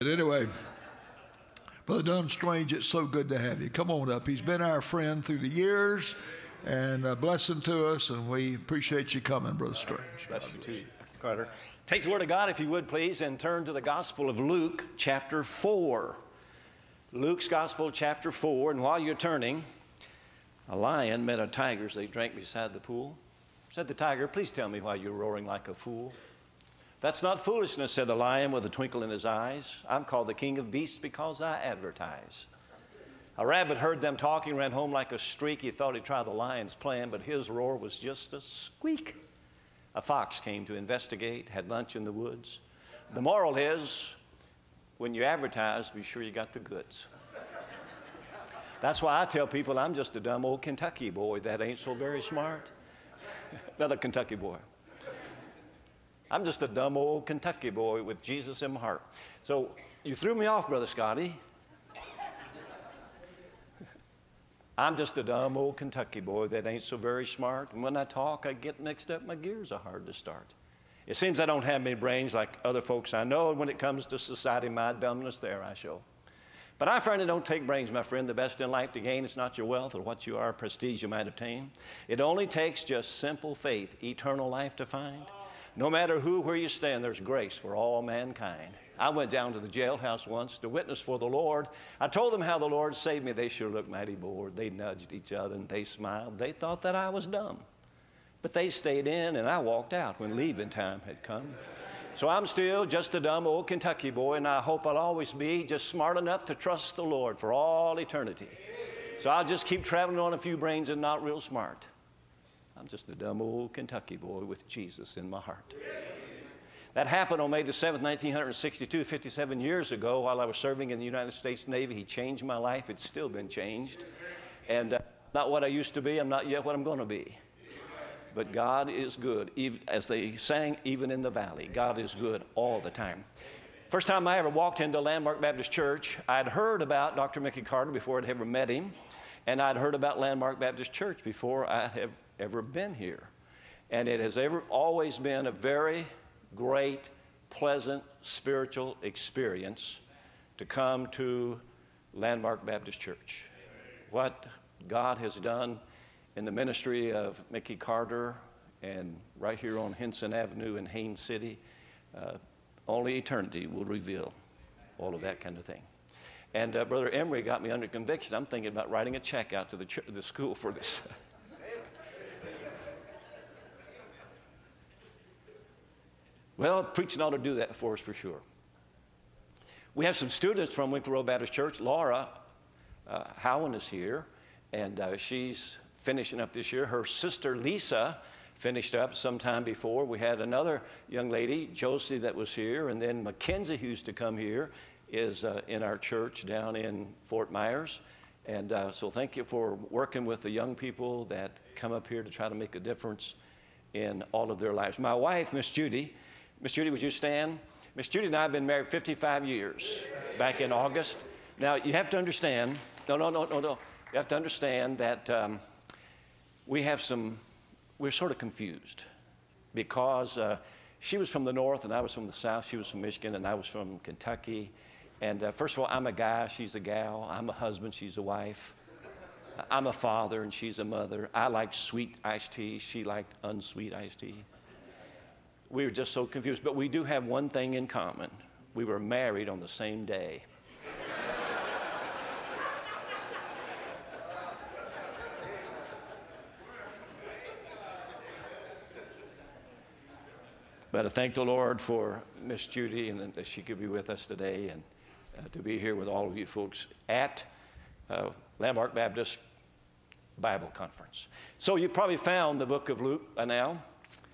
Anyway, Brother Dunn Strange, it's so good to have you. Come on up. He's been our friend through the years and a blessing to us, and we appreciate you coming, Brother Strange. Bless you too, Carter. Take the Word of God, if you would, please, and turn to the Gospel of Luke, chapter 4. Luke's Gospel, chapter 4, and while you're turning, a lion met a tiger as they drank beside the pool. Said the tiger, "Please tell me why you're roaring like a fool." "That's not foolishness," said the lion with a twinkle in his eyes. "I'm called the king of beasts because I advertise." A rabbit heard them talking, ran home like a streak. He thought he'd try the lion's plan, but his roar was just a squeak. A fox came to investigate, had lunch in the woods. The moral is, when you advertise, be sure you got the goods. That's why I tell people I'm just a dumb old Kentucky boy that ain't so very smart. Another Kentucky boy. I'm just a dumb old Kentucky boy with Jesus in my heart. So you threw me off, Brother Scotty. I'm just a dumb old Kentucky boy that ain't so very smart. And when I talk, I get mixed up. My gears are hard to start. It seems I don't have many brains like other folks I know. And when it comes to society, my dumbness there I show. But I find it don't take brains, my friend. The best in life to gain, it's not your wealth or what you are, prestige you might obtain. It only takes just simple faith, eternal life to find. No matter where you stand, there's grace for all mankind. I went down to the jailhouse once to witness for the Lord. I told them how the Lord saved me. They sure looked mighty bored. They nudged each other and they smiled. They thought that I was dumb. But they stayed in and I walked out when leaving time had come. So I'm still just a dumb old Kentucky boy, and I hope I'll always be just smart enough to trust the Lord for all eternity. So I'll just keep traveling on a few brains and not real smart. I'm just a dumb old Kentucky boy with Jesus in my heart. That happened on May the 7th, 1962, 57 years ago, while I was serving in the United States Navy. He changed my life. It's still been changed. And not what I used to be. I'm not yet what I'm going to be. But God is good. As they sang, even in the valley, God is good all the time. First time I ever walked into Landmark Baptist Church, I'd heard about Dr. Mickey Carter before I'd ever met him. And I'd heard about Landmark Baptist Church before I had ever been here. And it has always been a very great, pleasant, spiritual experience to come to Landmark Baptist Church. What God has done in the ministry of Mickey Carter and right here on Henson Avenue in Haines City, only eternity will reveal all of that kind of thing. And Brother Emery got me under conviction. I'm thinking about writing a check out to the school for this. Well, preaching ought to do that for us for sure. We have some students from Winkler Road Baptist Church. Laura Howen is here, and she's finishing up this year. Her sister Lisa finished up sometime before. We had another young lady, Josie, that was here, and then Mackenzie, who used to come here, is in our church down in Fort Myers. And so thank you for working with the young people that come up here to try to make a difference in all of their lives. My wife, Miss Judy, would you stand? Miss Judy and I have been married 55 years, back in August. Now, you have to understand, no. You have to understand that we're sort of confused because she was from the north and I was from the south. She was from Michigan and I was from Kentucky. And first of all, I'm a guy, she's a gal. I'm a husband, she's a wife. I'm a father and she's a mother. I like sweet iced tea. She liked unsweet iced tea. We were just so confused. But we do have one thing in common. We were married on the same day. But I thank the Lord for Miss Judy and that she could be with us today and to be here with all of you folks at Landmark Baptist Bible Conference. So you probably found the book of Luke by now.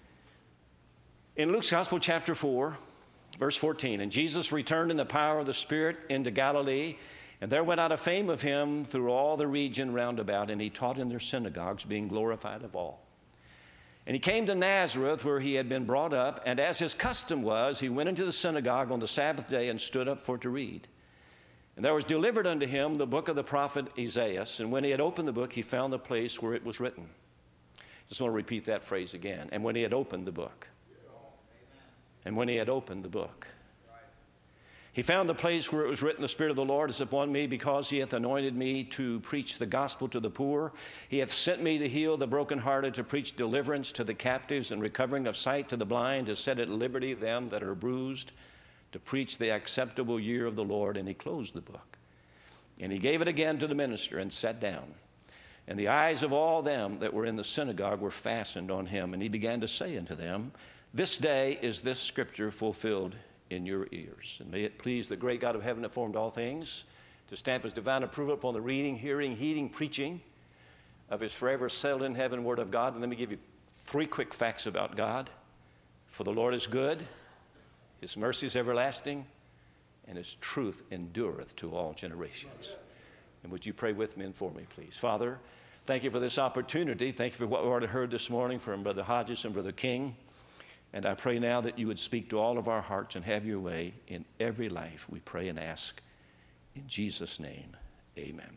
In Luke's Gospel, chapter 4, verse 14, "And Jesus returned in the power of the Spirit into Galilee, and there went out a fame of him through all the region round about, and he taught in their synagogues, being glorified of all. And he came to Nazareth, where he had been brought up, and as his custom was, he went into the synagogue on the Sabbath day and stood up for to read. And there was delivered unto him the book of the prophet Isaiah, and when he had opened the book, he found the place where it was written." Just want to repeat that phrase again. And when he had opened the book. And when he had opened the book. He found the place where it was written, the Spirit of the Lord is upon me, because he hath anointed me to preach the gospel to the poor. He hath sent me to heal the brokenhearted, to preach deliverance to the captives, and recovering of sight to the blind, to set at liberty them that are bruised, to preach the acceptable year of the Lord. And he closed the book. And he gave it again to the minister and sat down. And the eyes of all them that were in the synagogue were fastened on him. And he began to say unto them, this day is this scripture fulfilled in your ears. And may it please the great God of heaven that formed all things to stamp his divine approval upon the reading, hearing, heeding, preaching of his forever settled in heaven word of God. And let me give you 3 quick facts about God. For the Lord is good, his mercy is everlasting, and his truth endureth to all generations. And would you pray with me and for me, please? Father, thank you for this opportunity. Thank you for what we already heard this morning from Brother Hodges and Brother King. And I pray now that you would speak to all of our hearts and have your way in every life. We pray and ask in Jesus' name, amen.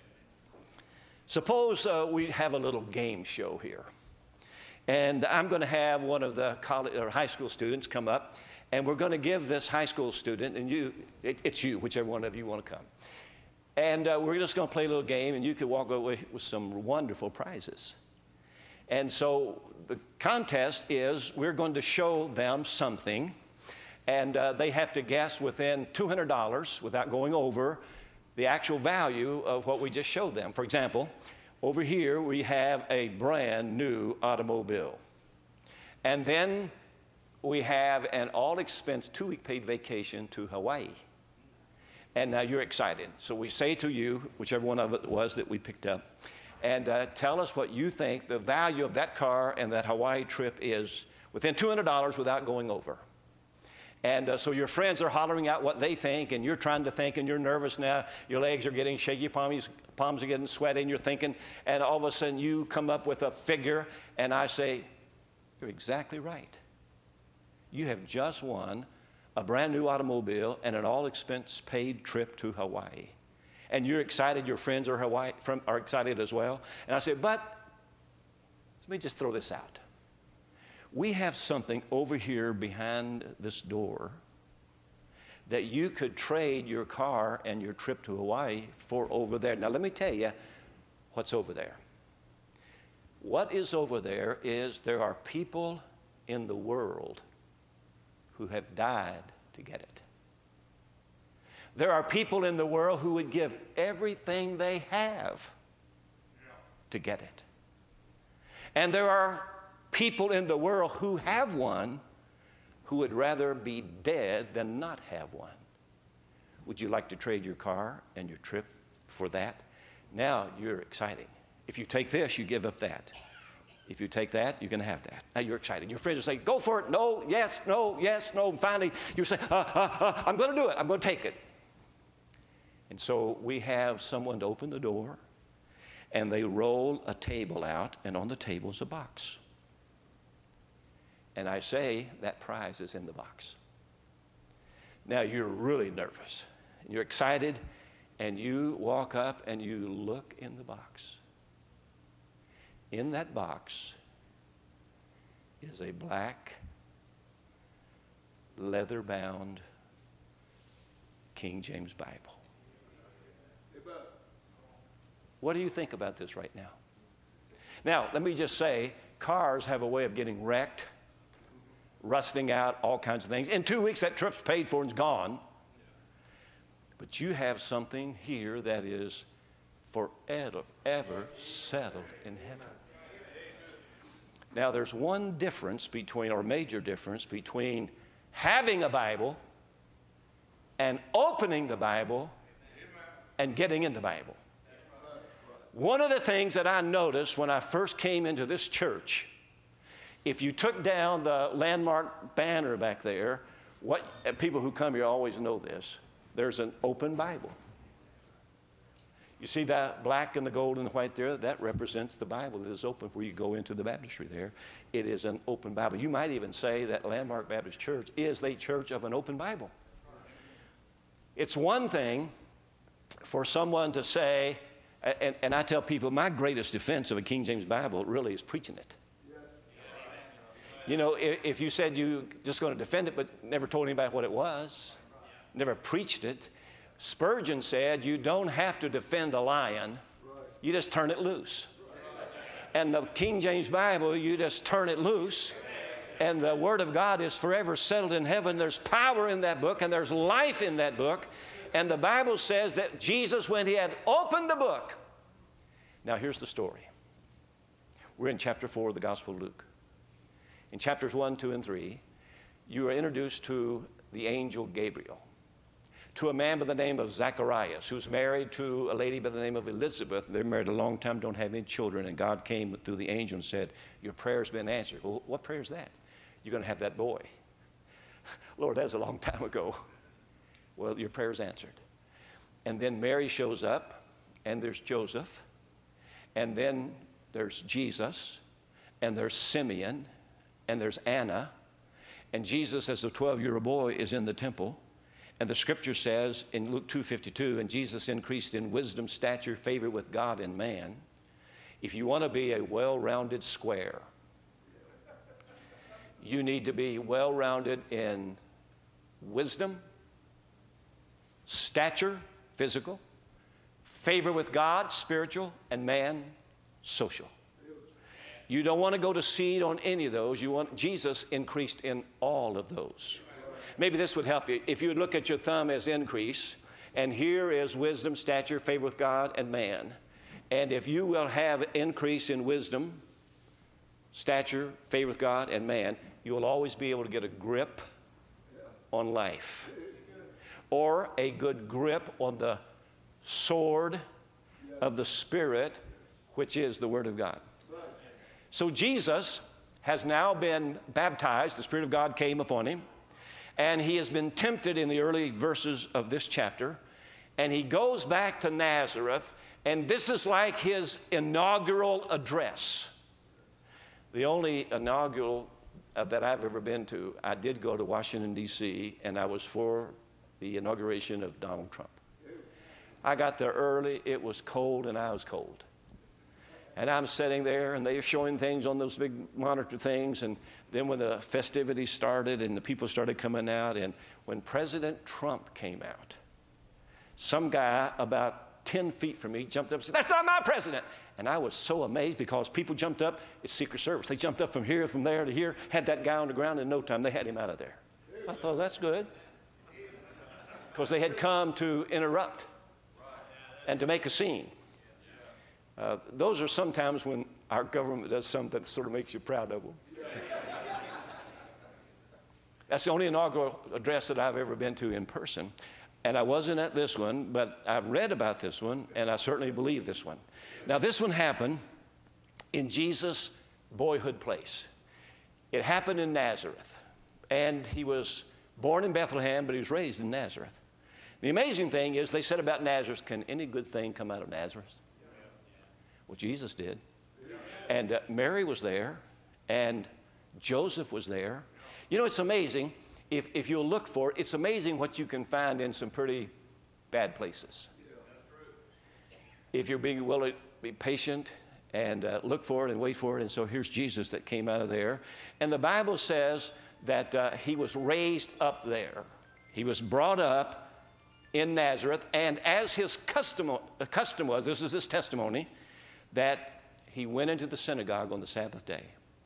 Suppose we have a little game show here. And I'm going to have one of the college or high school students come up, and we're going to give this high school student, and it's you, whichever one of you want to come. And we're just going to play a little game, and you could walk away with some wonderful prizes. And so the contest is we're going to show them something, and they have to guess within $200 without going over the actual value of what we just showed them. For example, over here we have a brand new automobile. And then we have an all-expense 2-week paid vacation to Hawaii. And now you're excited. So we say to you, whichever one of it was that we picked up, and tell us what you think the value of that car and that Hawaii trip is within $200 without going over. And so your friends are hollering out what they think, and you're trying to think, and you're nervous now. Your legs are getting shaky, palms are getting sweaty, and you're thinking, and all of a sudden you come up with a figure, and I say, you're exactly right. You have just won a brand new automobile and an all-expense paid trip to Hawaii. And you're excited, your friends are excited as well. And I said, but let me just throw this out. We have something over here behind this door that you could trade your car and your trip to Hawaii for over there. Now, let me tell you what's over there. What is over there is there are people in the world who have died to get it. There are people in the world who would give everything they have to get it. And there are people in the world who have one who would rather be dead than not have one. Would you like to trade your car and your trip for that? Now you're excited. If you take this, you give up that. If you take that, you're going to have that. Now you're excited. Your friends will say, go for it. No, yes, no, yes, no. And finally, you say, I'm going to do it. I'm going to take it. And so we have someone to open the door, and they roll a table out, and on the table is a box. And I say, that prize is in the box. Now you're really nervous. You're excited, and you walk up and you look in the box. In that box is a black, leather-bound King James Bible. What do you think about this right now? Now, let me just say, cars have a way of getting wrecked, rusting out, all kinds of things. In 2 weeks, that trip's paid for and it's gone. But you have something here that is forever settled in heaven. Now, there's one difference between, or major difference between having a Bible and opening the Bible and getting in the Bible. One of the things that I noticed when I first came into this church, if you took down the landmark banner back there, people who come here always know this, there's an open Bible. You see that black and the gold and the white there? That represents the Bible that is open where you go into the baptistry there. It is an open Bible. You might even say that Landmark Baptist Church is the church of an open Bible. It's one thing for someone to say, and I tell people, my greatest defense of a King James Bible really is preaching it. You know, if you said you just going to defend it but never told anybody what it was, never preached it. Spurgeon said, you don't have to defend a lion. You just turn it loose. And the King James Bible, you just turn it loose. And the Word of God is forever settled in heaven. There's power in that book, and there's life in that book. And the Bible says that Jesus, when he had opened the book. Now here's the story. We're in chapter 4 of the Gospel of Luke. In chapters 1, 2, and 3, you are introduced to the angel Gabriel, to a man by the name of Zacharias, who's married to a lady by the name of Elizabeth. They're married a long time, don't have any children, and God came through the angel and said, your prayer's been answered. Well, what prayer is that? You're going to have that boy. Lord, that's a long time ago. Well, your prayer's answered. And then Mary shows up, and there's Joseph, and then there's Jesus, and there's Simeon, and there's Anna, and Jesus, as a 12-year-old boy, is in the temple. And the scripture says in Luke 2:52, and Jesus increased in wisdom, stature, favor with God and man. If you want to be a well-rounded square, you need to be well-rounded in wisdom, stature, physical, favor with God, spiritual, and man, social. You don't want to go to seed on any of those. You want Jesus increased in all of those. Maybe this would help you. If you would look at your thumb as increase, and here is wisdom, stature, favor with God, and man. And if you will have increase in wisdom, stature, favor with God, and man, you will always be able to get a grip on life. Or a good grip on the sword of the Spirit, which is the Word of God. So Jesus has now been baptized. The Spirit of God came upon him. And he has been tempted in the early verses of this chapter. And he goes back to Nazareth. And this is like his inaugural address. The only inaugural that I've ever been to, I did go to Washington, D.C., and I was for the inauguration of Donald Trump. I got there early. It was cold, and I was cold. And I'm sitting there, and they're showing things on those big monitor things. And then when the festivities started and the people started coming out, and when President Trump came out, some guy about 10 feet from me jumped up and said, that's not my president. And I was so amazed because people jumped up. It's Secret Service. They jumped up from here, from there to here, had that guy on the ground. In no time, they had him out of there. I thought, that's good. Because they had come to interrupt and to make a scene. Those are sometimes when our government does something that sort of makes you proud of them. That's the only inaugural address that I've ever been to in person. And I wasn't at this one, but I've read about this one, and I certainly believe this one. Now, this one happened in Jesus' boyhood place. It happened in Nazareth. And he was born in Bethlehem, but he was raised in Nazareth. The amazing thing is, they said about Nazareth, can any good thing come out of Nazareth? Well, Jesus did. And Mary was there, and Joseph was there. You know, it's amazing. If you'll look for it, it's amazing what you can find in some pretty bad places. If you're being willing to be patient and look for it and wait for it. And so here's Jesus that came out of there. And the Bible says that he was raised up there. He was brought up in Nazareth. And as his custom was, this is his testimony, that he went into the synagogue on the Sabbath day.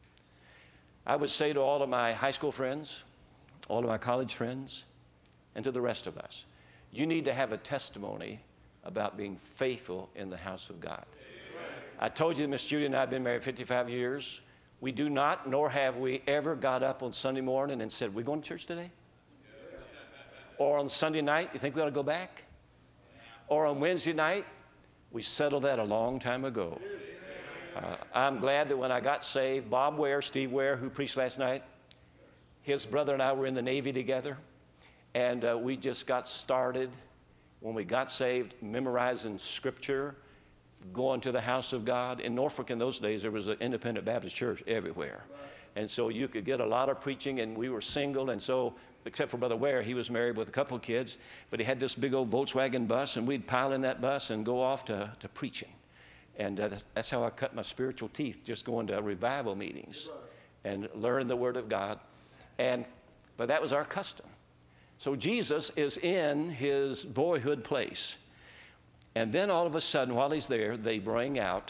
I would say to all of my high school friends, all of my college friends, and to the rest of us, you need to have a testimony about being faithful in the house of God. Amen. I told you that Miss Judy and I have been married 55 years. We do not, nor have we ever got up on Sunday morning and said, we going to church today? Or on Sunday night, you think we ought to go back? Or on Wednesday night? We settled that a long time ago. I'm glad that when I got saved, Bob Ware, Steve Ware, who preached last night, his brother and I were in the Navy together, and we just got started when we got saved, memorizing Scripture, going to the house of God. In Norfolk in those days, there was an independent Baptist church everywhere. And so you could get a lot of preaching, and we were single, and so, except for Brother Ware, he was married with a couple of kids, but he had this big old Volkswagen bus, and we'd pile in that bus and go off to preaching. And that's how I cut my spiritual teeth, just going to revival meetings and learn the Word of God. But that was our custom. So Jesus is in his boyhood place. And then all of a sudden, while he's there, they bring out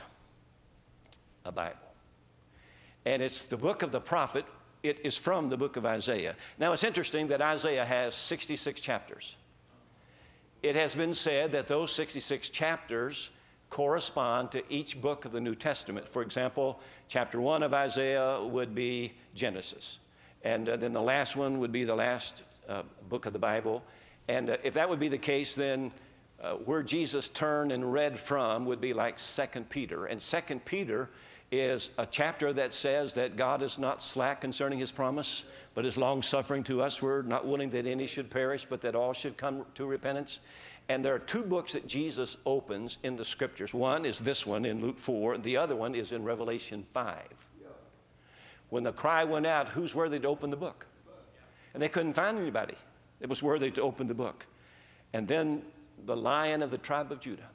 a Bible. And it's the book of the prophet. It is from the book of Isaiah. Now, it's interesting that Isaiah has 66 chapters. It has been said that those 66 chapters correspond to each book of the New Testament. For example, chapter 1 of Isaiah would be Genesis. And then the last one would be the last book of the Bible. And if that would be the case, then where Jesus turned and read from would be like 2 Peter. And 2 Peter is a chapter that says that God is not slack concerning his promise, but is long-suffering to us. We're not willing that any should perish, but that all should come to repentance. And there are two books that Jesus opens in the Scriptures. One is this one in Luke 4. The other one is in Revelation 5. When the cry went out, who's worthy to open the book? And they couldn't find anybody that was worthy to open the book. And then the Lion of the tribe of Judah,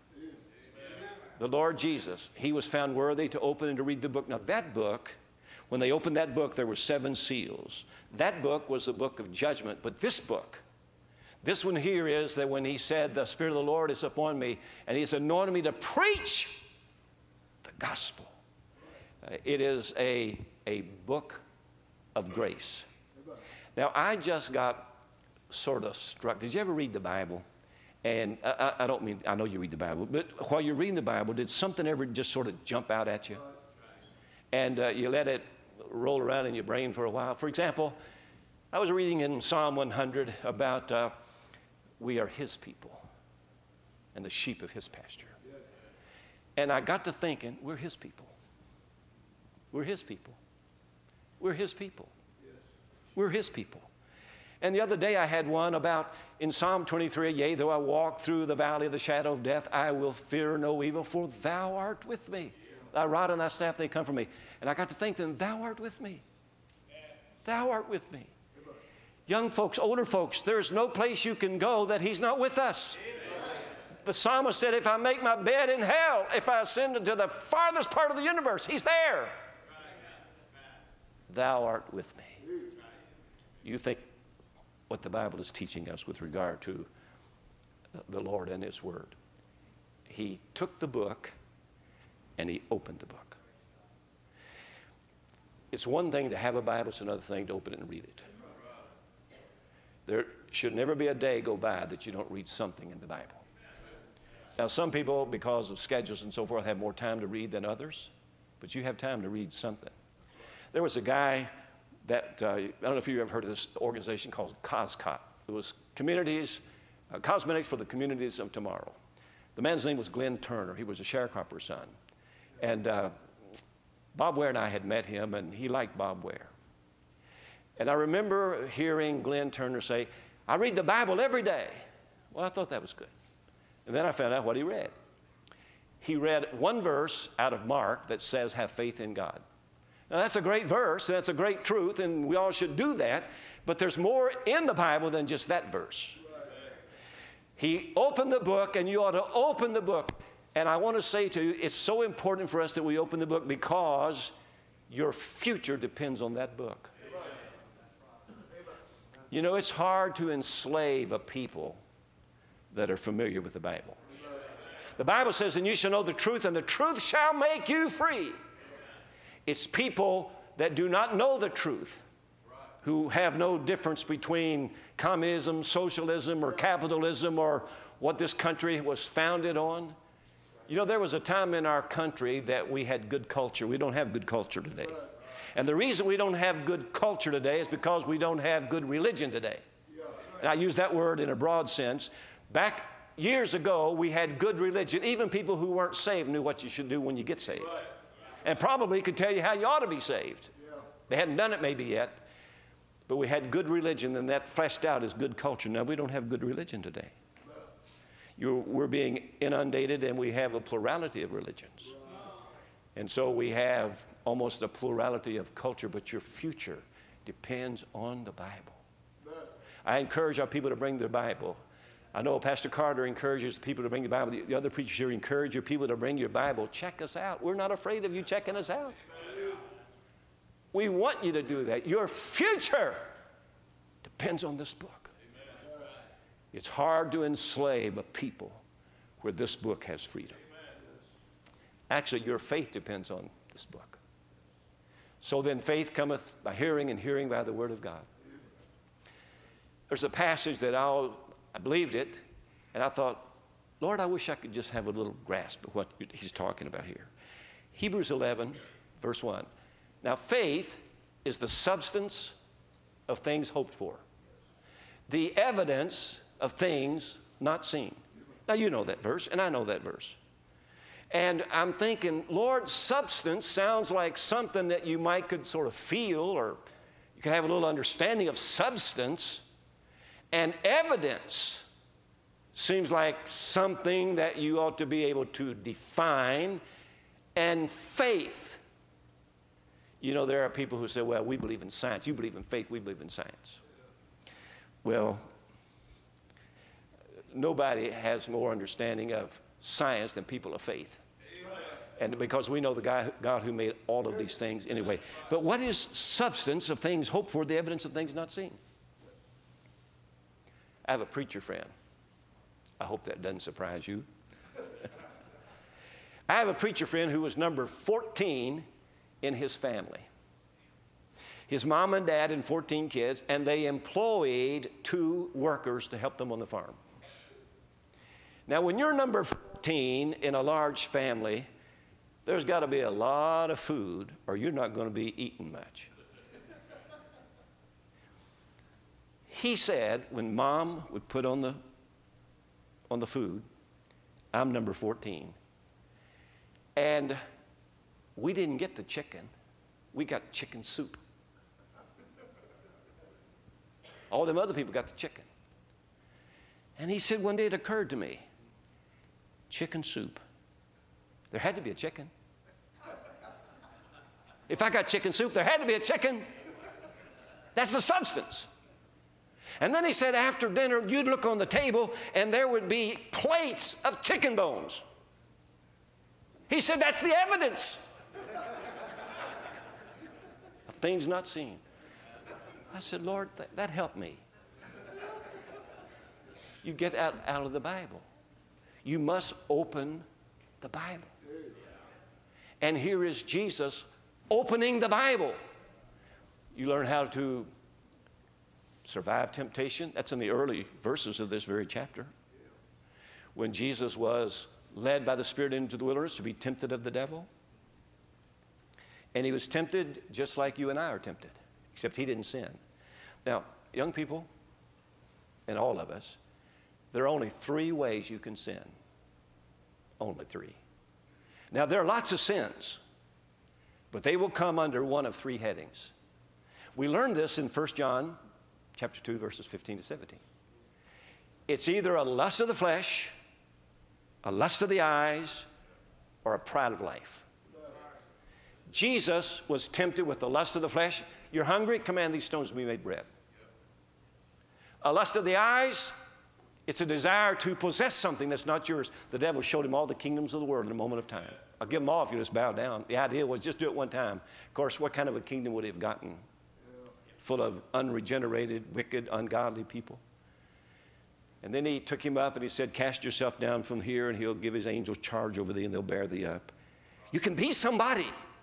the Lord Jesus, he was found worthy to open and to read the book. Now that book, when they opened that book, there were 7 seals. That book was the book of judgment. But this book, this one here is that when he said, the Spirit of the Lord is upon me, and he has anointed me to preach the gospel. It is a book of grace. Now, I just got sort of struck. Did you ever read the Bible? And I don't mean, I know you read the Bible, but while you're reading the Bible, did something ever just sort of jump out at you? And you let it roll around in your brain for a while? For example, I was reading in Psalm 100 about we are his people and the sheep of his pasture. And I got to thinking, we're his people. We're his people. We're his people. We're his people. And the other day I had one about in Psalm 23, yea, though I walk through the valley of the shadow of death, I will fear no evil, for thou art with me. Thy rod and thy staff, they comfort me. And I got to think then, thou art with me. Thou art with me. Young folks, older folks, there's no place you can go that he's not with us. The psalmist said, if I make my bed in hell, if I ascend to the farthest part of the universe, he's there. Thou art with me. You think what the Bible is teaching us with regard to the Lord and his word. He took the book and he opened the book. It's one thing to have a Bible, it's another thing to open it and read it. There should never be a day go by that you don't read something in the Bible. Now, some people, because of schedules and so forth, have more time to read than others, but you have time to read something. There was a guy that, I don't know if you've ever heard of this organization called COSCOT. It was Cosmetics for the Communities of Tomorrow. The man's name was Glenn Turner. He was a sharecropper's son. And Bob Ware and I had met him, and he liked Bob Ware. And I remember hearing Glenn Turner say, I read the Bible every day. Well, I thought that was good. And then I found out what he read. He read one verse out of Mark that says, have faith in God. Now, that's a great verse, and that's a great truth, and we all should do that, but there's more in the Bible than just that verse. He opened the book, and you ought to open the book. And I want to say to you, it's so important for us that we open the book because your future depends on that book. You know, it's hard to enslave a people that are familiar with the Bible. The Bible says, and you shall know the truth, and the truth shall make you free. It's people that do not know the truth, who have no difference between communism, socialism, or capitalism, or what this country was founded on. You know, there was a time in our country that we had good culture. We don't have good culture today. And the reason we don't have good culture today is because we don't have good religion today. And I use that word in a broad sense. Back years ago, we had good religion. Even people who weren't saved knew what you should do when you get saved. And probably could tell you how you ought to be saved. They hadn't done it maybe yet. But we had good religion, and that fleshed out as good culture. Now, we don't have good religion today. We're being inundated, and we have a plurality of religions. And so we have almost a plurality of culture, but your future depends on the Bible. I encourage our people to bring their Bible. I know Pastor Carter encourages the people to bring the Bible. The other preachers here encourage your people to bring your Bible. Check us out. We're not afraid of you checking us out. We want you to do that. Your future depends on this book. It's hard to enslave a people where this book has freedom. Actually, your faith depends on this book. So then faith cometh by hearing, and hearing by the word of God. There's a passage that I believed it, and I thought, Lord, I wish I could just have a little grasp of what he's talking about here. Hebrews 11, verse 1. Now, faith is the substance of things hoped for, the evidence of things not seen. Now, you know that verse, and I know that verse. And I'm thinking, Lord, substance sounds like something that you could sort of feel, or you could have a little understanding of substance. And evidence seems like something that you ought to be able to define. And faith, you know, there are people who say, well, we believe in science. You believe in faith. We believe in science. Well, nobody has more understanding of science than people of faith. And because we know the God who made all of these things anyway. But what is substance of things hoped for, the evidence of things not seen? I have a preacher friend. I hope that doesn't surprise you. I have a preacher friend who was number 14 in his family. His mom and dad and 14 kids, and they employed 2 workers to help them on the farm. Now, when you're number 14 in a large family, there's got to be a lot of food, or you're not going to be eating much. He said when mom would put on the food, I'm number 14. And we didn't get the chicken. We got chicken soup. All them other people got the chicken. And he said one day it occurred to me, chicken soup. There had to be a chicken. If I got chicken soup, there had to be a chicken. That's the substance. And then he said after dinner, you'd look on the table and there would be plates of chicken bones. He said that's the evidence of things not seen. I said, Lord, that helped me. You get out of the Bible. You must open the Bible. And here is Jesus opening the Bible. You learn how to survive temptation. That's in the early verses of this very chapter. When Jesus was led by the Spirit into the wilderness to be tempted of the devil. And he was tempted just like you and I are tempted, except he didn't sin. Now, young people, and all of us, there are only 3 ways you can sin. Only 3. Now, there are lots of sins, but they will come under one of 3 headings. We learned this in 1 John chapter 2, verses 15 to 17. It's either a lust of the flesh, a lust of the eyes, or a pride of life. Jesus was tempted with the lust of the flesh. You're hungry? Command these stones to be made bread. A lust of the eyes, it's a desire to possess something that's not yours. The devil showed him all the kingdoms of the world in a moment of time. I'll give them all if you just bow down. The idea was just do it one time. Of course, what kind of a kingdom would he have gotten? Full of unregenerated, wicked, ungodly people. And then he took him up and he said, cast yourself down from here and he'll give his angels charge over thee and they'll bear thee up. You can be somebody.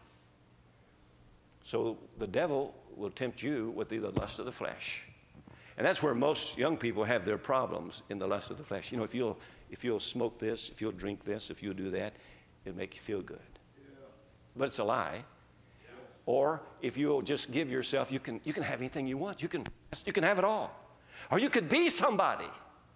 So the devil will tempt you with the lust of the flesh. And that's where most young people have their problems, in the lust of the flesh. You know, if you'll smoke this, if you'll drink this, if you'll do that, it'll make you feel good. Yeah. But it's a lie. Yeah. Or if you'll just give yourself, you can have anything you want. You can have it all. Or you could be somebody.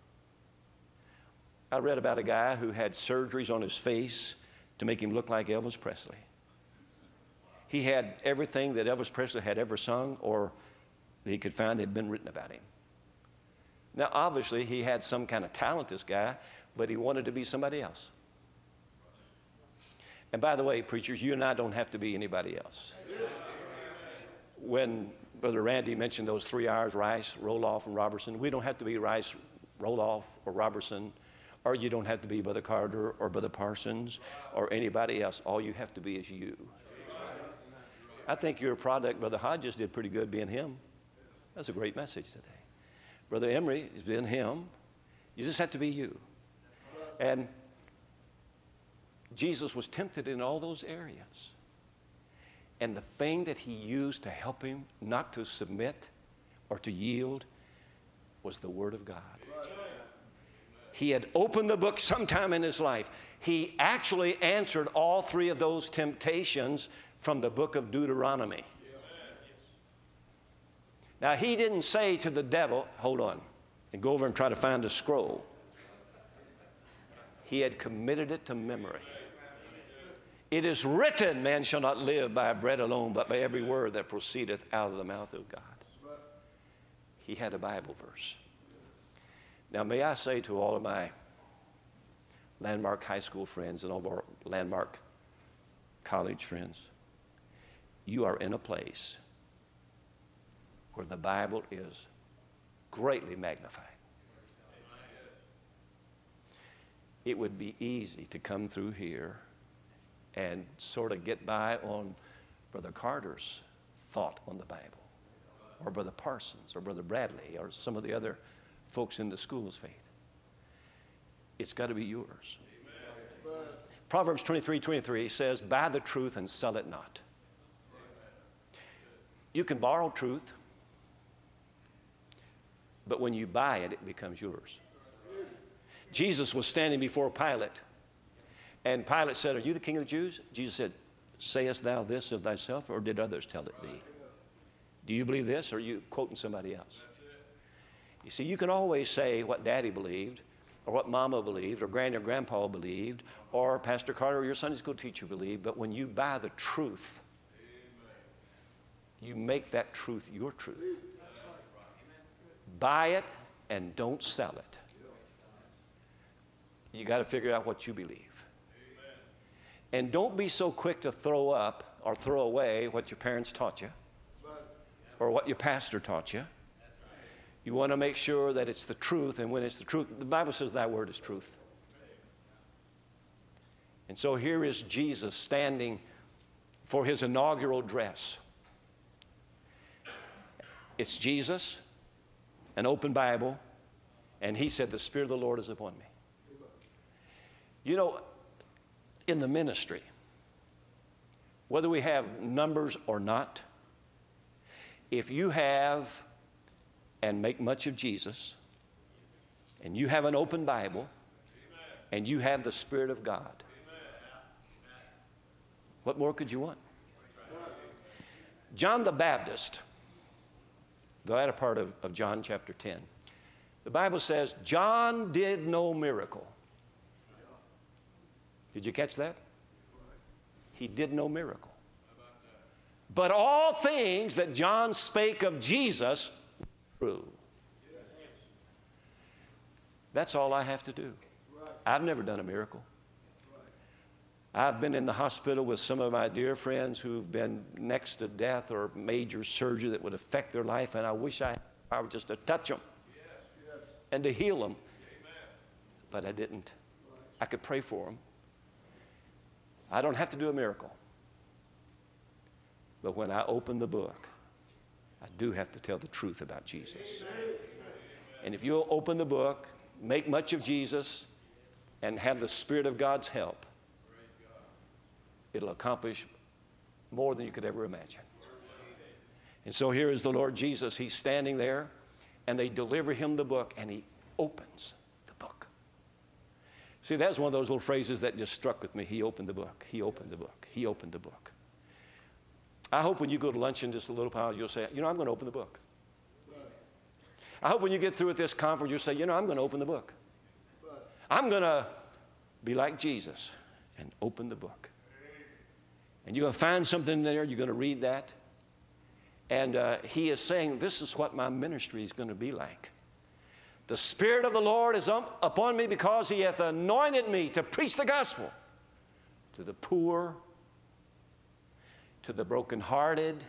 I read about a guy who had surgeries on his face to make him look like Elvis Presley. He had everything that Elvis Presley had ever sung or that he could find had been written about him. Now, obviously, he had some kind of talent, this guy, but he wanted to be somebody else. And by the way, preachers, you and I don't have to be anybody else. When Brother Randy mentioned those 3 R's, Rice, Roloff, and Robertson, we don't have to be Rice, Roloff, or Robertson, or you don't have to be Brother Carter or Brother Parsons or anybody else. All you have to be is you. I think your product, Brother Hodges, did pretty good being him. That's a great message today. Brother Emery has been him. You just have to be you. And Jesus was tempted in all those areas. And the thing that he used to help him not to submit or to yield was the Word of God. He had opened the book sometime in his life. He actually answered all three of those temptations from the book of Deuteronomy. Now, he didn't say to the devil, hold on, and go over and try to find a scroll. He had committed it to memory. It is written, man shall not live by bread alone, but by every word that proceedeth out of the mouth of God. He had a Bible verse. Now, may I say to all of my Landmark High School friends and all of our Landmark College friends, you are in a place where the Bible is greatly magnified. It would be easy to come through here and sort of get by on Brother Carter's thought on the Bible, or Brother Parsons, or Brother Bradley, or some of the other folks in the school of faith. It's got to be yours. Amen. Proverbs 23:23 says, buy the truth and sell it not. You can borrow truth, but when you buy it, it becomes yours. Jesus was standing before Pilate, and Pilate said, are you the king of the Jews? Jesus said, sayest thou this of thyself, or did others tell it thee? Do you believe this, or are you quoting somebody else? You see, you can always say what Daddy believed, or what Mama believed, or Granny or Grandpa believed, or Pastor Carter or your Sunday school teacher believed, but when you buy the truth, you make that truth your truth. Buy it and don't sell it. You got to figure out what you believe. And don't be so quick to throw up or throw away what your parents taught you or what your pastor taught you. You want to make sure that it's the truth, and when it's the truth, the Bible says thy word is truth. And so here is Jesus standing for his inaugural address. It's Jesus, an open Bible, and he said, the Spirit of the Lord is upon me. You know, in the ministry, whether we have numbers or not, if you have and make much of Jesus, and you have an open Bible, and you have the Spirit of God, what more could you want? John the Baptist, the latter part of John chapter 10, the Bible says, John did no miracle. Did you catch that? He did no miracle. But all things that John spake of Jesus were true. That's all I have to do. I've never done a miracle. I've been in the hospital with some of my dear friends who've been next to death or major surgery that would affect their life, and I wish I had the power just to touch them and to heal them. But I didn't. I could pray for them. I don't have to do a miracle. But when I open the book, I do have to tell the truth about Jesus. And if you'll open the book, make much of Jesus, and have the Spirit of God's help, it'll accomplish more than you could ever imagine. And so here is the Lord Jesus. He's standing there, and they deliver him the book, and he opens the book. See, that was one of those little phrases that just struck with me. He opened the book. He opened the book. He opened the book. I hope when you go to lunch in just a little while, you'll say, you know, I'm going to open the book. I hope when you get through with this conference, you'll say, you know, I'm going to open the book. I'm going to be like Jesus and open the book. And you're going to find something in there. You're going to read that. And he is saying, this is what my ministry is going to be like. The Spirit of the Lord is upon me because he hath anointed me to preach the gospel to the poor, to the brokenhearted,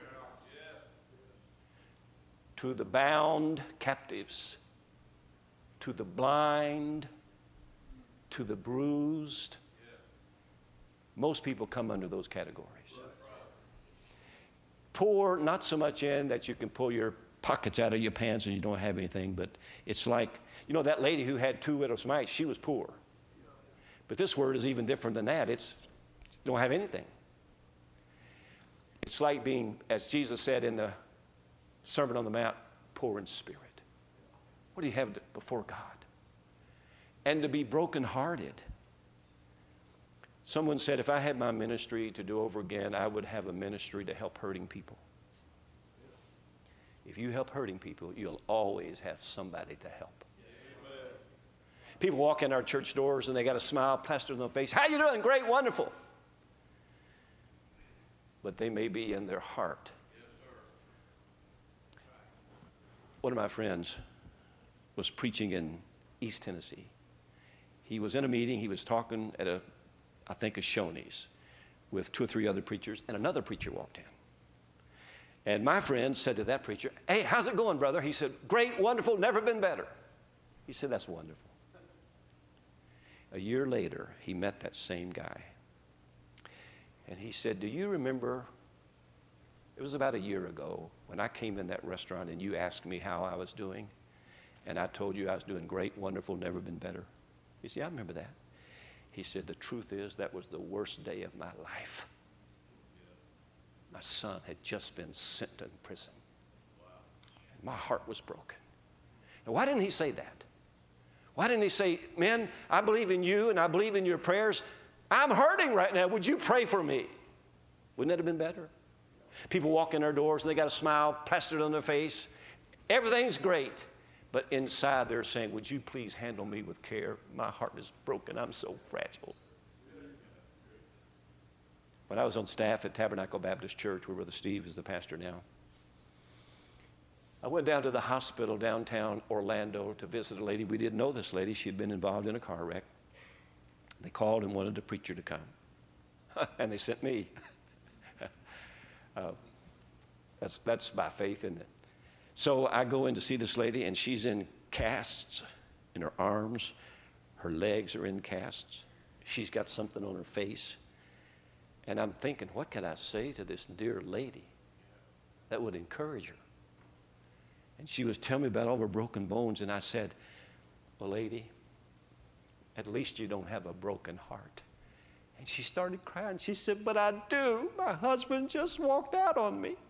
to the bound captives, to the blind, to the bruised. Most people come under those categories. Poor, not so much in that you can pull your pockets out of your pants and you don't have anything. But it's like, you know, that lady who had 2 widow's mites, she was poor. But this word is even different than that. It's you don't have anything. It's like being, as Jesus said in the Sermon on the Mount, poor in spirit. What do you have before God? And to be brokenhearted. Someone said, if I had my ministry to do over again, I would have a ministry to help hurting people. If you help hurting people, you'll always have somebody to help. Amen. People walk in our church doors and they got a smile plastered on their face. How you doing? Great, wonderful. But they may be in their heart. Yes, sir. One of my friends was preaching in East Tennessee. He was in a meeting. He was talking at a Shoney's with 2 or 3 other preachers, and another preacher walked in. And my friend said to that preacher, hey, how's it going, brother? He said, great, wonderful, never been better. He said, that's wonderful. A year later, he met that same guy. And he said, do you remember, it was about a year ago, when I came in that restaurant and you asked me how I was doing, and I told you I was doing great, wonderful, never been better. He said, I remember that. He said, the truth is that was the worst day of my life. My son had just been sent to prison. And my heart was broken. Now, why didn't he say that? Why didn't he say, men, I believe in you and I believe in your prayers. I'm hurting right now. Would you pray for me? Wouldn't that have been better? People walk in our doors and they got a smile plastered on their face. Everything's great. But inside they're saying, would you please handle me with care? My heart is broken. I'm so fragile. When I was on staff at Tabernacle Baptist Church, where Brother Steve is the pastor now, I went down to the hospital downtown Orlando to visit a lady. We didn't know this lady. She had been involved in a car wreck. They called and wanted a preacher to come. And they sent me. That's by faith, isn't it? So I go in to see this lady, and she's in casts in her arms. Her legs are in casts. She's got something on her face. And I'm thinking, what can I say to this dear lady that would encourage her? And she was telling me about all her broken bones, and I said, well, lady, at least you don't have a broken heart. And she started crying. She said, but I do. My husband just walked out on me.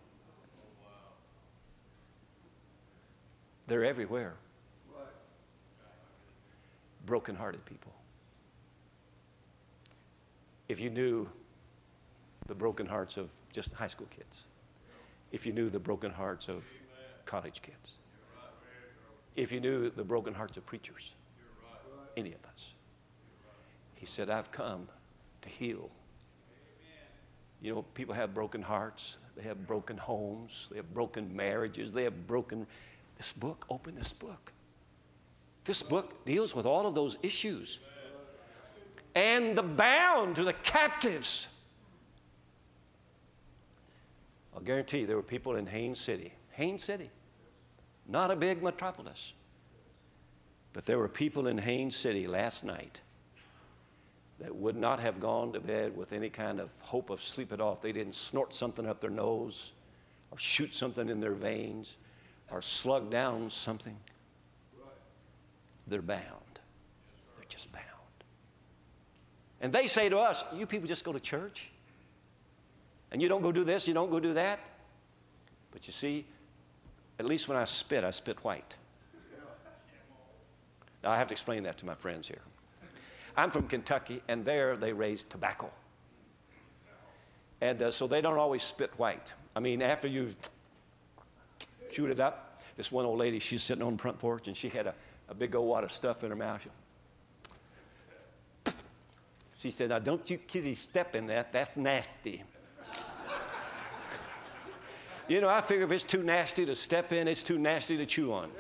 They're everywhere. Broken-hearted people. If you knew the broken hearts of just high school kids, if you knew the broken hearts of college kids, if you knew the broken hearts of preachers, any of us, he said, I've come to heal. You know, people have broken hearts. They have broken homes. They have broken marriages. They have broken... This book, open this book. This book deals with all of those issues. And the bound to the captives. I'll guarantee you there were people in Haines City. Haines City. Not a big metropolis. But there were people in Haines City last night that would not have gone to bed with any kind of hope of sleep it off. They didn't snort something up their nose or shoot something in their veins or slug down something. They're bound. They're just bound. And they say to us, you people just go to church? And you don't go do this, you don't go do that? But you see, at least when I spit white. Now I have to explain that to my friends here. I'm from Kentucky, and there they raise tobacco. And so they don't always spit white. I mean, after you shoot it up, this one old lady, she's sitting on the front porch, and she had a big old wad of stuff in her mouth. She said, now don't you kiddies step in that. That's nasty. You know, I figure if it's too nasty to step in, it's too nasty to chew on.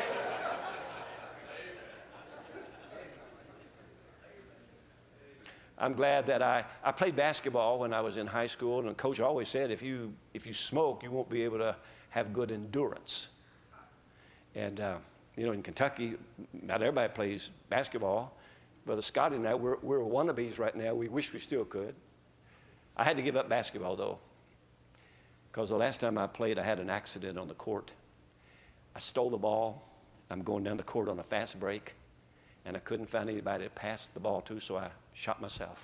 I'm glad that I played basketball when I was in high school, and the coach always said, if you smoke, you won't be able to have good endurance. And, you know, in Kentucky, not everybody plays basketball. Brother Scotty and I, we're wannabes right now. We wish we still could. I had to give up basketball, though, because the last time I played, I had an accident on the court. I stole the ball. I'm going down the court on a fast break, and I couldn't find anybody to pass the ball to, so I shot myself.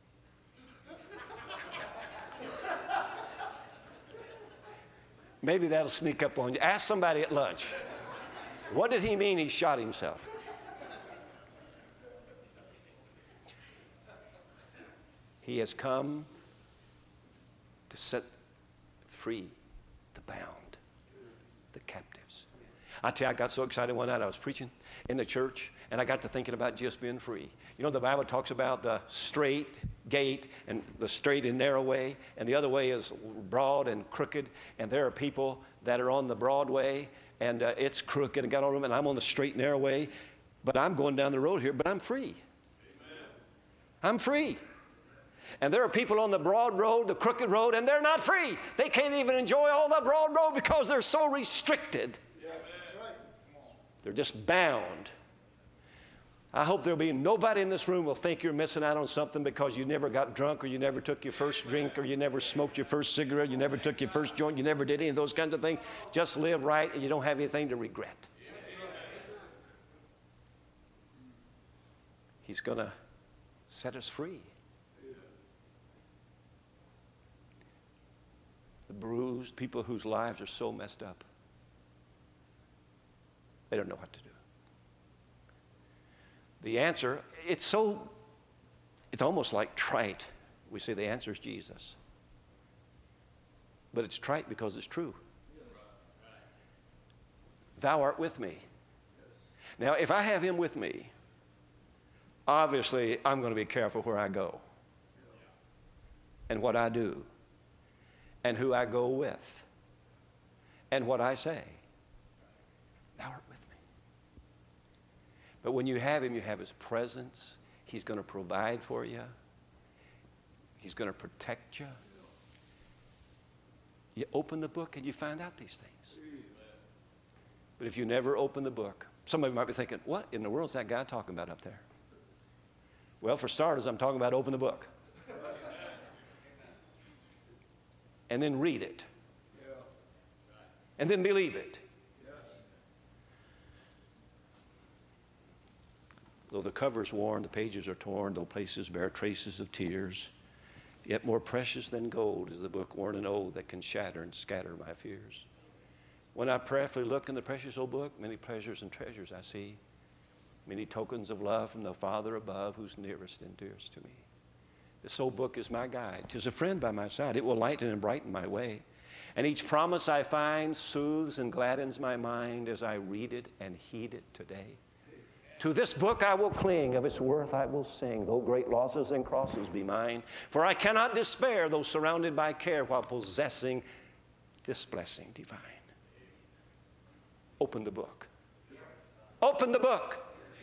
Maybe that'll sneak up on you. Ask somebody at lunch. What did he mean he shot himself? He has come to set free the bound, the captives. I tell you, I got so excited one night I was preaching in the church, and I got to thinking about just being free. You know, the Bible talks about the straight gate and the straight and narrow way, and the other way is broad and crooked, and there are people that are on the broad way, and it's crooked and got all room, and I'm on the straight and narrow way, but I'm going down the road here, but I'm free. Amen. I'm free. And there are people on the broad road, the crooked road, and they're not free. They can't even enjoy all the broad road because they're so restricted. Yeah, that's right. They're just bound. I hope there'll be nobody in this room will think you're missing out on something because you never got drunk, or you never took your first drink, or you never smoked your first cigarette, you never took your first joint, you never did any of those kinds of things. Just live right, and you don't have anything to regret. He's going to set us free. The bruised, people whose lives are so messed up. They don't know what to do. The answer, it's almost like trite. We say the answer is Jesus. But it's trite because it's true. Thou art with me. Now, if I have him with me, obviously I'm going to be careful where I go and what I do and who I go with and what I say. Thou art with me. But when you have him, you have his presence. He's going to provide for you. He's going to protect you. You open the book and you find out these things. But if you never open the book, somebody might be thinking, what in the world is that guy talking about up there? Well, for starters, I'm talking about open the book. And then read it. And then believe it. Though the cover's worn, the pages are torn, though places bear traces of tears, yet more precious than gold is the book worn and old that can shatter and scatter my fears. When I prayerfully look in the precious old book, many pleasures and treasures I see, many tokens of love from the Father above, who's nearest and dearest to me. This old book is my guide. 'Tis a friend by my side. It will lighten and brighten my way. And each promise I find soothes and gladdens my mind as I read it and heed it today. To this book I will cling, of its worth I will sing, though great losses and crosses be mine. For I cannot despair, though surrounded by care, while possessing this blessing divine. Open the book. Open the book.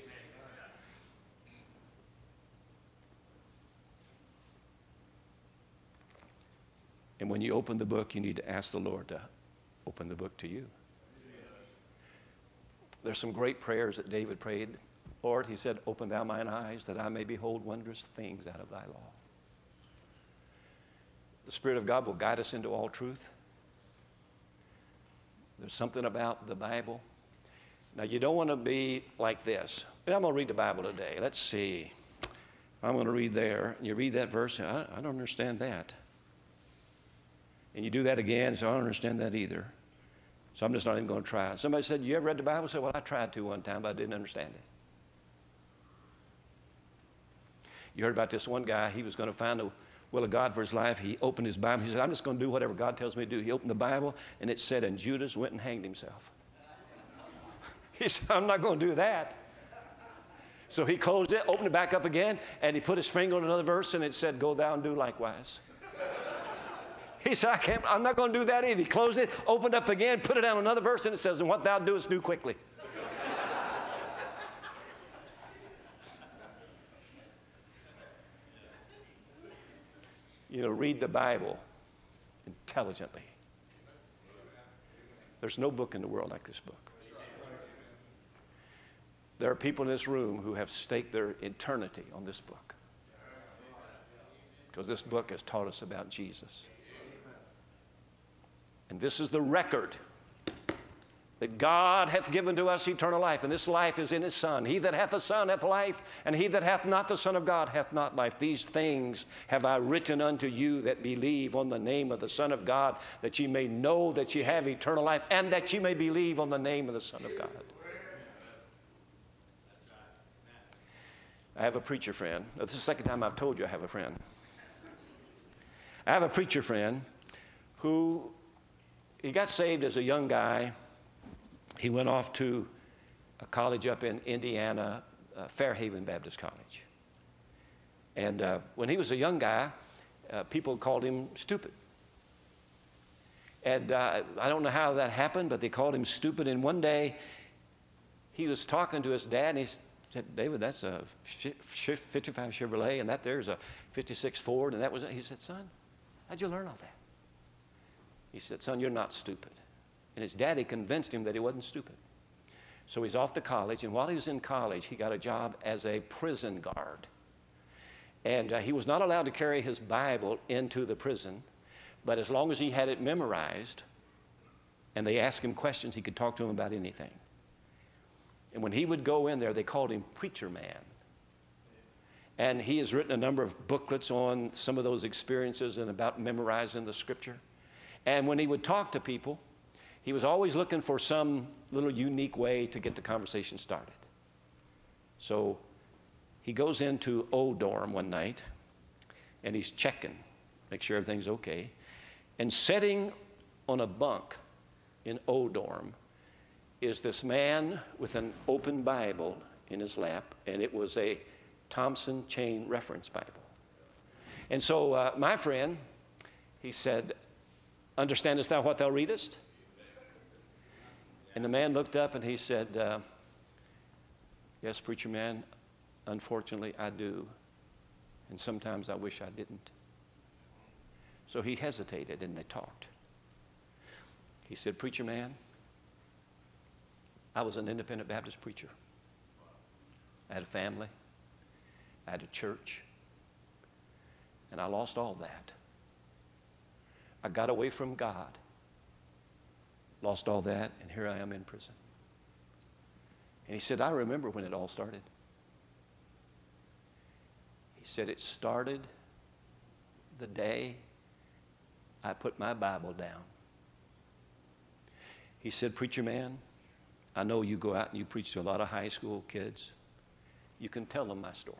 And when you open the book, you need to ask the Lord to open the book to you. There's some great prayers that David prayed. Lord, he said, open thou mine eyes that I may behold wondrous things out of thy law. The Spirit of God will guide us into all truth. There's something about the Bible. Now, you don't want to be like this. I'm going to read the Bible today. Let's see. I'm going to read there. And you read that verse, I don't understand that. And you do that again, so I don't understand that either. So I'm just not even going to try it. Somebody said, you ever read the Bible? I said, well, I tried to one time, but I didn't understand it. You heard about this one guy. He was going to find the will of God for his life. He opened his Bible. He said, I'm just going to do whatever God tells me to do. He opened the Bible, and it said, and Judas went and hanged himself. He said, I'm not going to do that. So he closed it, opened it back up again, and he put his finger on another verse, and it said, go thou and do likewise. He said, I'm not going to do that either. He closed it, opened up again, put it down another verse, and it says, and what thou doest, do quickly. You know, read the Bible intelligently. There's no book in the world like this book. There are people in this room who have staked their eternity on this book, because this book has taught us about Jesus. And this is the record that that God hath given to us eternal life, and this life is in his Son. He that hath the Son hath life, and he that hath not the Son of God hath not life. These things have I written unto you that believe on the name of the Son of God, that ye may know that ye have eternal life, and that ye may believe on the name of the Son of God. I have a preacher friend. This is the second time I've told you I have a friend. I have a preacher friend who, he got saved as a young guy. He went off to a college up in Indiana, Fairhaven Baptist College. And when he was a young guy, people called him stupid. And I don't know how that happened, but they called him stupid. And one day, he was talking to his dad, and he said, David, that's a 55 Chevrolet, and that there's a 56 Ford, and that was it. He said, son, how'd you learn all that? He said, son, you're not stupid. And his daddy convinced him that he wasn't stupid. So he's off to college, and while he was in college, he got a job as a prison guard. And he was not allowed to carry his Bible into the prison, but as long as he had it memorized, and they asked him questions, he could talk to them about anything. And when he would go in there, they called him Preacher Man. And he has written a number of booklets on some of those experiences and about memorizing the Scripture. And when he would talk to people, he was always looking for some little unique way to get the conversation started. So he goes into O dorm one night, and he's checking, make sure everything's okay. And sitting on a bunk in O dorm is this man with an open Bible in his lap, and it was a Thompson Chain Reference Bible. And so my friend, he said, understandest thou what thou readest? And the man looked up and he said, yes, preacher man, unfortunately I do. And sometimes I wish I didn't. So he hesitated and they talked. He said, preacher man, I was an independent Baptist preacher. I had a family. I had a church. And I lost all that. I got away from God. Lost all that, and here I am in prison. And he said, I remember when it all started. He said, it started the day I put my Bible down. He said, preacher man, I know you go out and you preach to a lot of high school kids. You can tell them my story.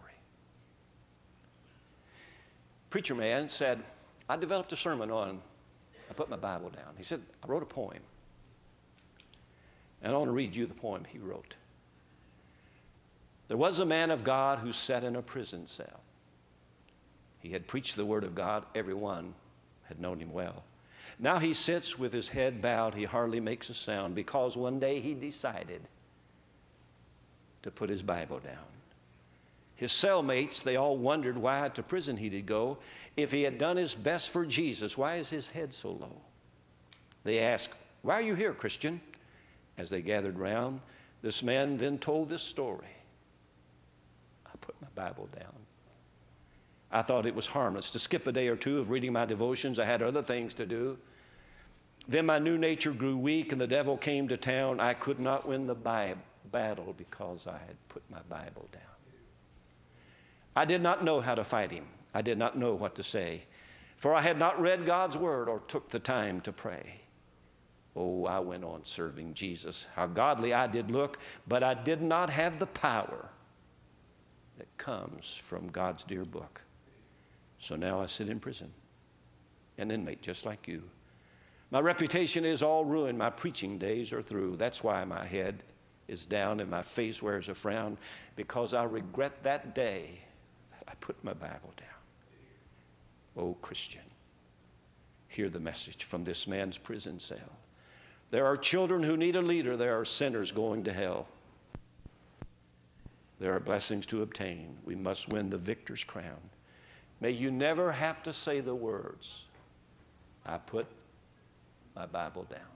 Preacher man said, I developed a sermon on, I put my Bible down. He said, I wrote a poem. And I want to read you the poem he wrote. There was a man of God who sat in a prison cell. He had preached the word of God. Everyone had known him well. Now he sits with his head bowed. He hardly makes a sound because one day he decided to put his Bible down. His cellmates, they all wondered why to prison he did go. If he had done his best for Jesus, why is his head so low? They asked, why are you here, Christian? As they gathered round, this man then told this story. I put my Bible down. I thought it was harmless to skip a day or two of reading my devotions. I had other things to do. Then my new nature grew weak and the devil came to town. I could not win the battle because I had put my Bible down. I did not know how to fight him. I did not know what to say, for I had not read God's word or took the time to pray. Oh, I went on serving Jesus. How godly I did look, but I did not have the power that comes from God's dear book. So now I sit in prison, an inmate just like you. My reputation is all ruined. My preaching days are through. That's why my head is down and my face wears a frown, because I regret that day that I put my Bible down. Oh, Christian, hear the message from this man's prison cell. There are children who need a leader. There are sinners going to hell. There are blessings to obtain. We must win the victor's crown. May you never have to say the words, I put my Bible down.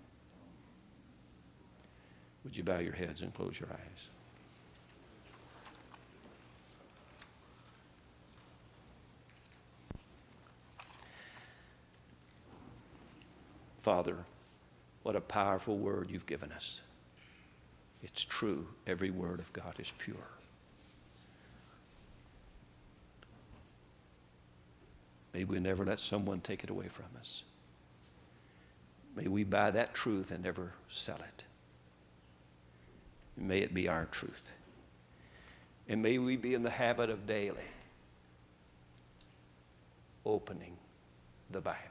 Would you bow your heads and close your eyes? Father, what a powerful word you've given us. It's true. Every word of God is pure. May we never let someone take it away from us. May we buy that truth and never sell it. May it be our truth. And may we be in the habit of daily opening the Bible.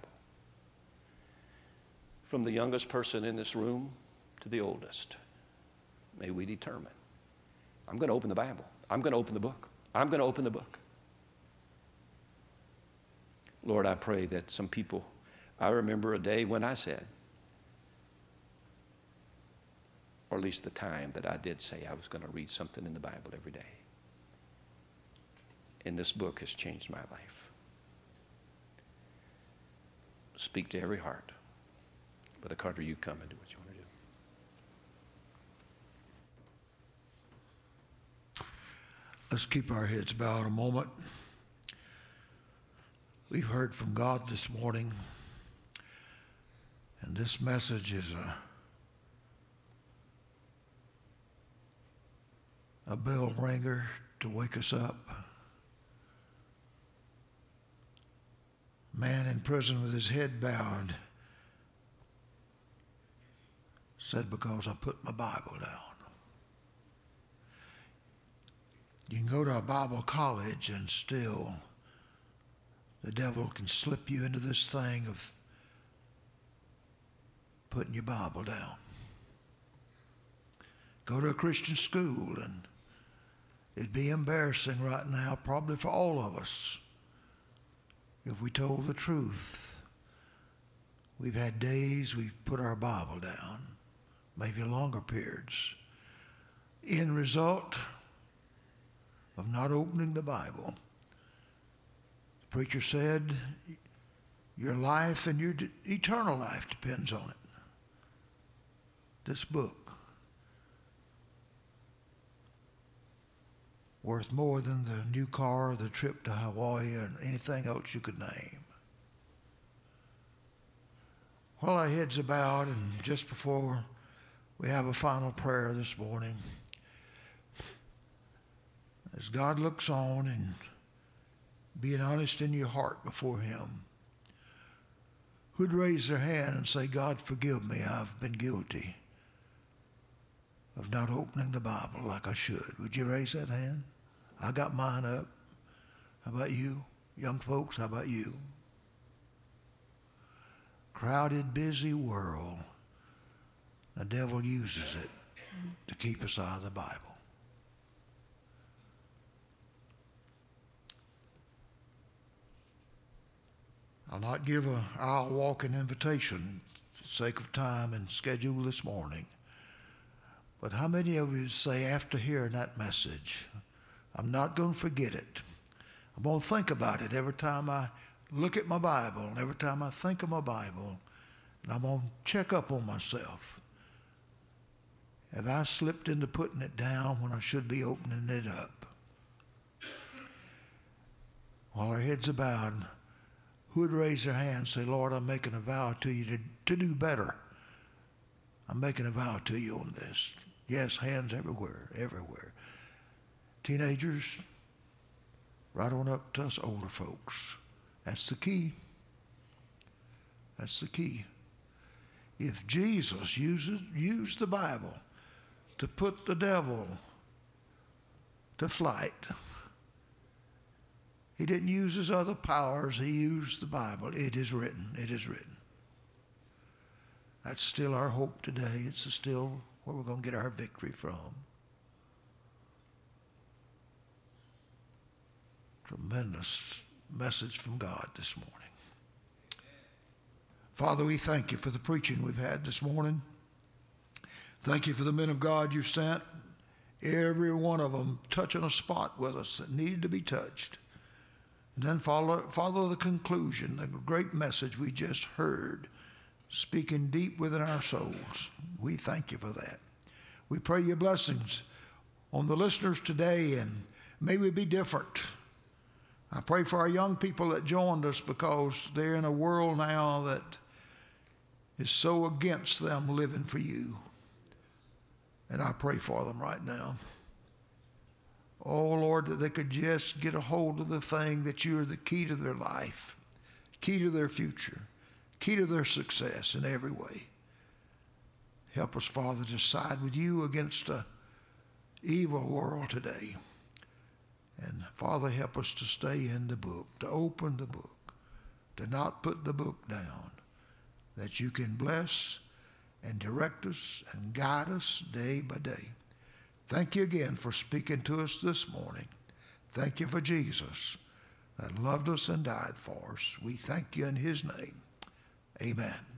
From the youngest person in this room to the oldest, may we determine, I'm going to open the Bible. I'm going to open the book. I'm going to open the book. Lord, I pray that some people, I remember a day when I said, or at least the time that I did say I was going to read something in the Bible every day. And this book has changed my life. Speak to every heart. Brother Carter, you come and do what you want to do. Let's keep our heads bowed a moment. We've heard from God this morning, and this message is a bell ringer to wake us up. Man in prison with his head bowed said, because I put my Bible down. You can go to a Bible college and still the devil can slip you into this thing of putting your Bible down. Go to a Christian school, and it'd be embarrassing right now, probably for all of us, if we told the truth. We've had days we've put our Bible down, maybe longer periods. End result of not opening the Bible. The preacher said, your life and your eternal life depends on it. This book, worth more than the new car, the trip to Hawaii, and anything else you could name. While our heads are bowed, and just before we have a final prayer this morning, as God looks on and being honest in your heart before Him, who'd raise their hand and say, God, forgive me, I've been guilty of not opening the Bible like I should? Would you raise that hand? I got mine up. How about you? Young folks, how about you? Crowded, busy world. The devil uses it to keep us out of the Bible. I'll not give an aisle walking invitation for the sake of time and schedule this morning. But how many of you say after hearing that message, I'm not going to forget it. I'm going to think about it every time I look at my Bible and every time I think of my Bible, and I'm going to check up on myself. Have I slipped into putting it down when I should be opening it up? While our heads are bowed, who would raise their hand and say, Lord, I'm making a vow to you to do better. I'm making a vow to you on this. Yes, hands everywhere, everywhere. Teenagers, right on up to us older folks. That's the key. That's the key. If Jesus used the Bible to put the devil to flight, He didn't use his other powers. He used the Bible. It is written. It is written. That's still our hope today. It's still where we're going to get our victory from. Tremendous message from God this morning. Father, we thank you for the preaching we've had this morning. Thank you for the men of God you sent. Every one of them touching a spot with us that needed to be touched. And then follow the conclusion, the great message we just heard, speaking deep within our souls. We thank you for that. We pray your blessings on the listeners today, and may we be different. I pray for our young people that joined us, because they're in a world now that is so against them living for you. And I pray for them right now. Oh, Lord, that they could just get a hold of the thing that you are the key to their life, key to their future, key to their success in every way. Help us, Father, to side with you against a evil world today. And Father, help us to stay in the book, to open the book, to not put the book down, that you can bless and direct us and guide us day by day. Thank you again for speaking to us this morning. Thank you for Jesus that loved us and died for us. We thank you in his name. Amen.